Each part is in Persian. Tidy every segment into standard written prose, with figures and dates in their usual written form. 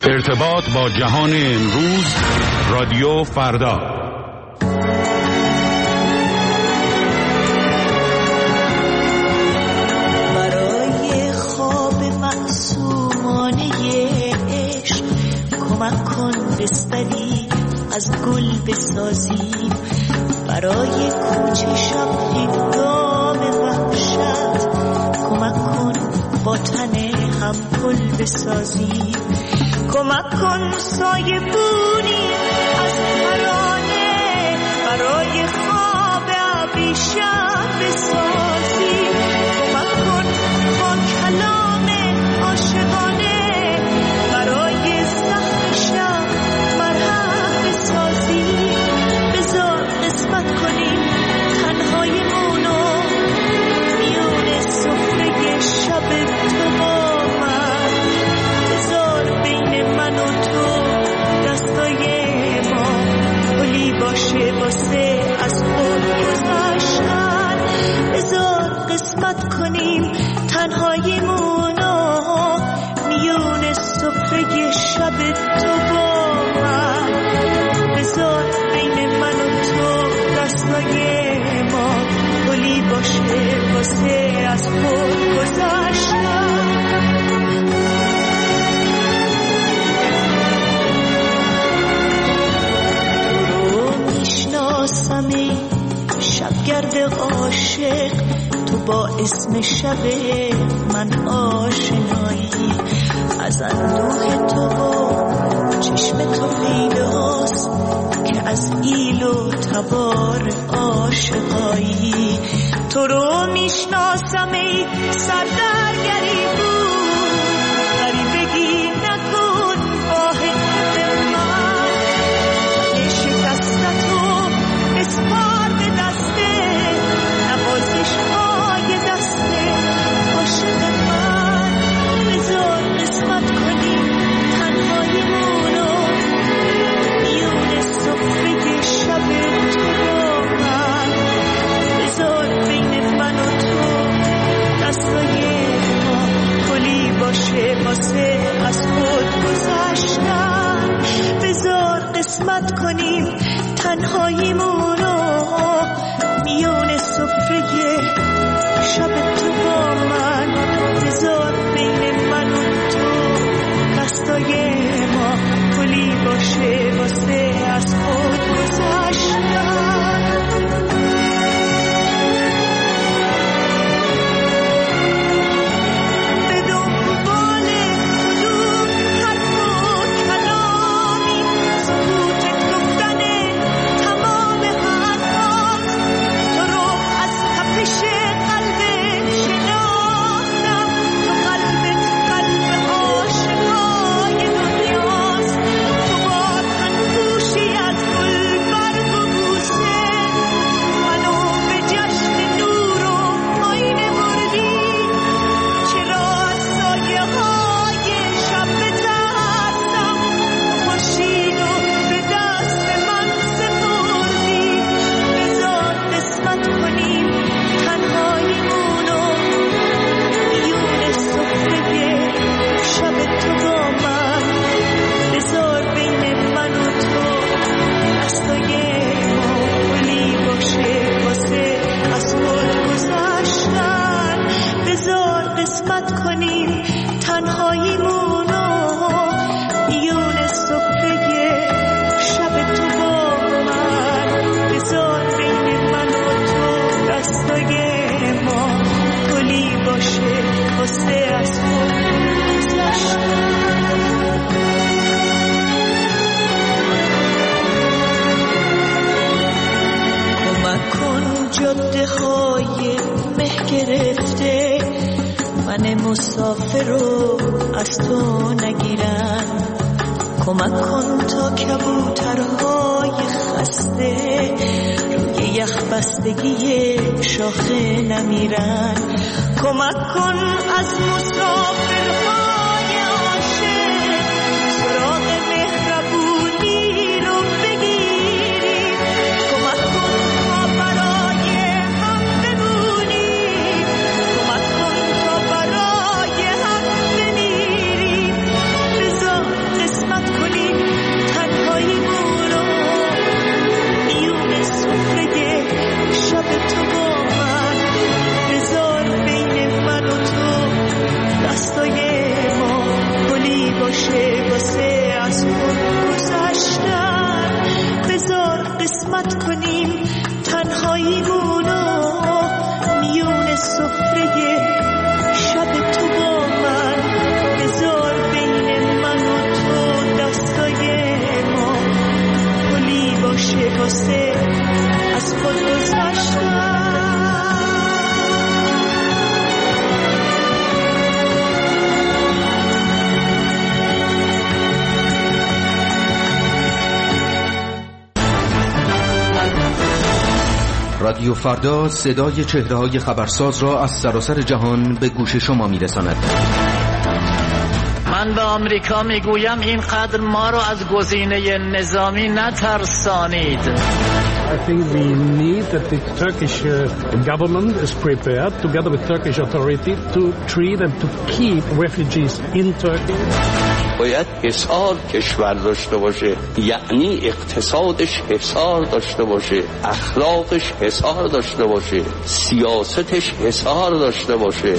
ارتباط با جهان امروز، رادیو فردا. برای خواب معصومانه عشق کمک کن بستری از گل بسازیم، برای کوچه شب هنگام وحشت کمک کن با تن هم گل بسازیم، کمک کن سایه بونی از ترانه برای خواب ابریشم بسازیم، کمک کن با کلام عاشقانه برای زخم شب مرهم بسازیم، بذار قسمت کنیم تنهاییمونو میون سفره شب تو با من، بذار بین من و تو دستای ما پلی باشه واسه از خود گذشتن، بذار قسمت کنیم تنهاییمونو میون سفره شب تو با من، بذار بین من و تو دستای ما پلی باشه واسه از خود گذشتن. شبگرد عاشق تو با اسم شب من آشنایی، از اندوه تو با چشم تو پیداست که از ایل و تبار عاشقایی، تو رو میشناسم ای سردرگری بود غریبگی نکن آه قلب من، تن شکستتو اسپار به دسته نوازش های دسته عاشق من، بذار قسمت کنیم تنهاییمونو میون سفره شب تو با من، بذار بین من و تو دستای ما پلی باشه واسه از خود گذشتن، بذار قسمت کنیم تنهاییمونو میون سفره شب تو با من، بذار بین من و تو دستای ما پلی باشه واسه از خود گذشتن. مسافر رو از تو نگیرن، کمک کن تا کبوترهای خسته روی یخ بستگی شاخه نمیرن، کمک کن از مسافرهای عاشق سراغ مهربونی رو بگیریم، کمک کن تا برای هم بمونیم، کمک کن تا برای هم بمیریم، بذار رادیو فردا صدای چهره‌های خبرساز را از سراسر جهان به گوش شما می‌رساند. من به آمریکا میگویم اینقدر ما رو از گزینه نظامی نترسانید. I think we need that the Turkish government is prepared together with Turkish authority to treat and to keep refugees in Turkey. باید حصار کشور داشته باشه، یعنی اقتصادش حصار داشته باشه، اخلاقش حصار داشته باشه، سیاستش حصار داشته باشه.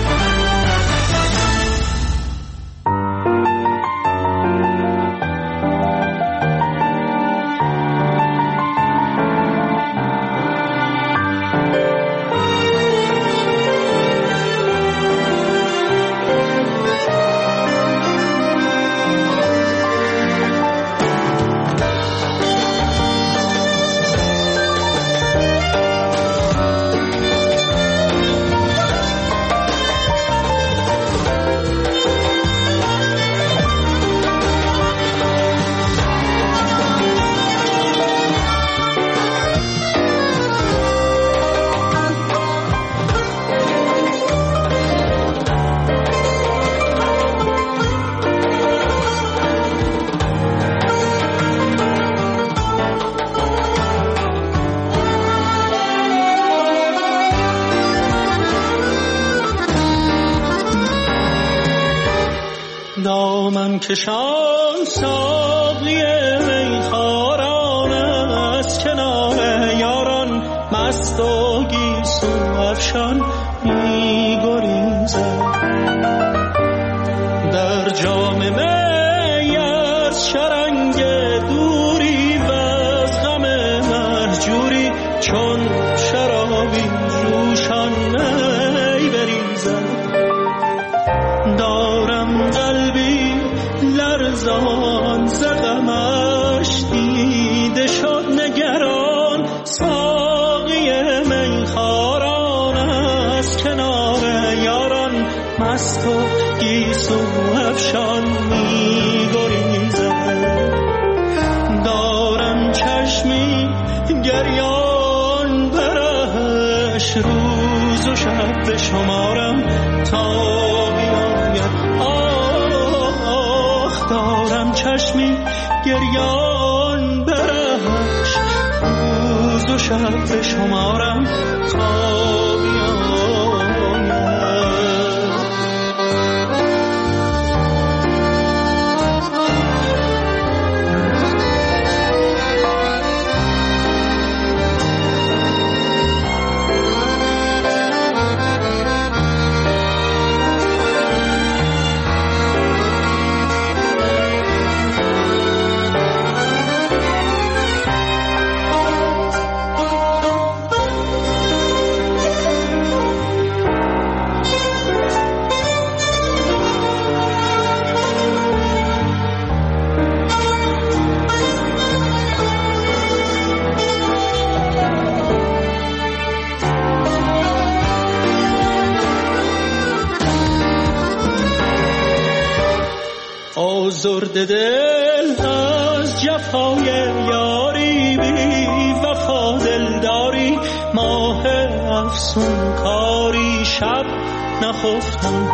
دامن کشان ساقی میخواران از کنار یاران مست و گیسو افشان میگریزد در جام می از شرنگ دوری و از غم مهجوری چون شرابی جوشان می بریزد دارم قلبی لرزان زغمش دیده شد نگران ساقی میخواران از کنار یاران مست و گیسو افشان میگریزد دارم چشمی گریان برهش روز و شب به شمارم تا دارم چشمی گریان برهش روز و شب به شمارم تا آزرده دل از جفای یاری بی وفا دلداری ماه افسون کاری شب نخفتم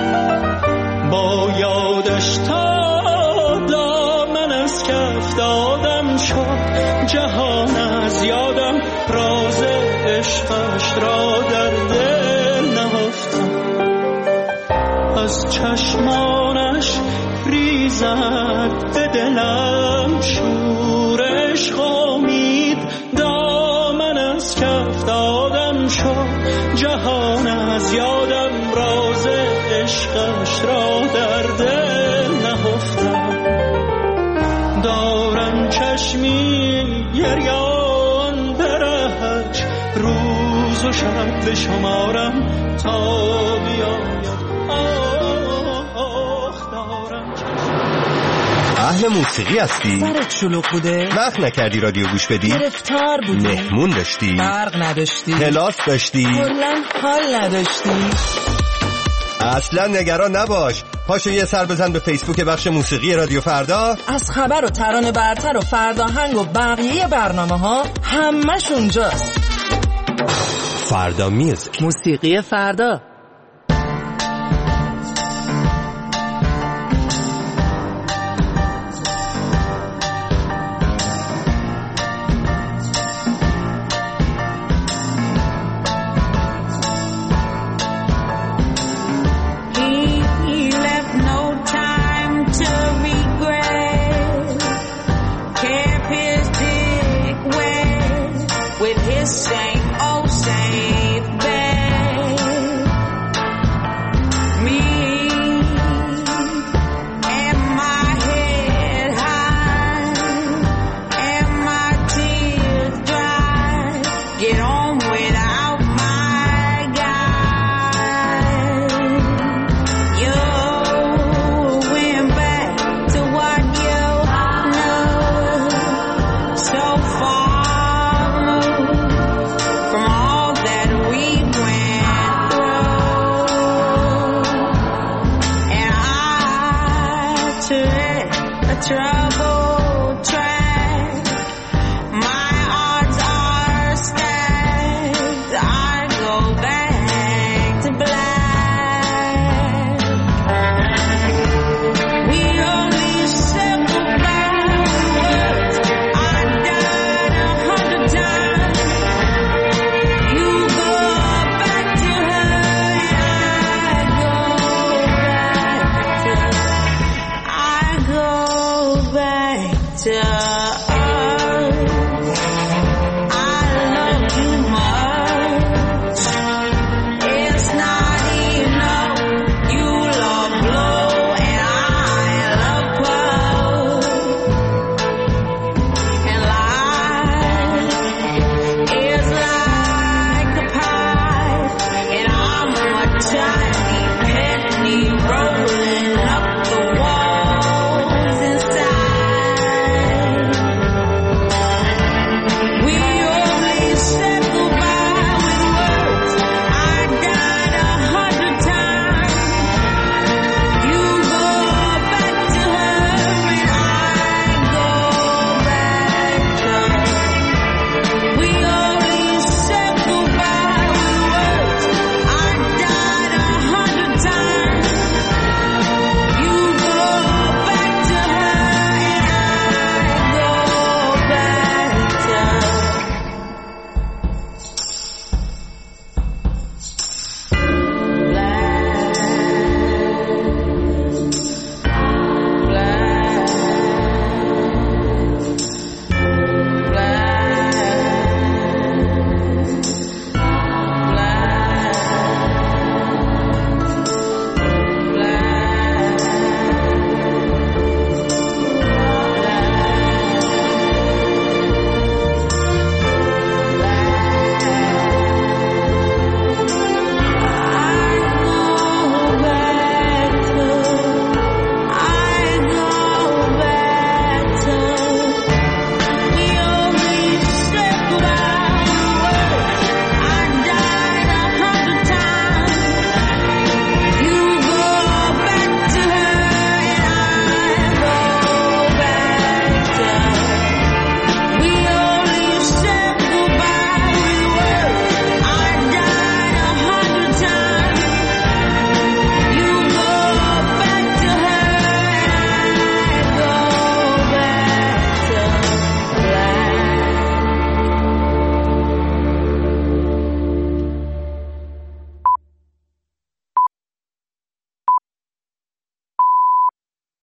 با یادش تا دامن از کف دادم شد جهان از یادم راز عشقش را در دل نهفتم از چشمانش ریزد به دلم شورش خامید دامن از کف دادم شد جهان از یادم راز عشقش را در دل نهفتم دارم چشمی گریان برهش روز و شب به شمارم تا بیاید اهل موسیقی هستی؟ سرت شلوغ بوده؟ وقت نکردی رادیو گوش بدی؟ گرفتار بودی؟ مهمون داشتی؟ برق نداشتی؟ کلاس داشتی؟ کلاً حال نداشتی؟ اصلا نگران نباش، پاشو یه سر بزن به فیسبوک بخش موسیقی رادیو فردا. از خبر و ترانه برتر و فرداهنگ و بقیه برنامه ها همش اونجاست. فردا میوزیک. موسیقی فردا. to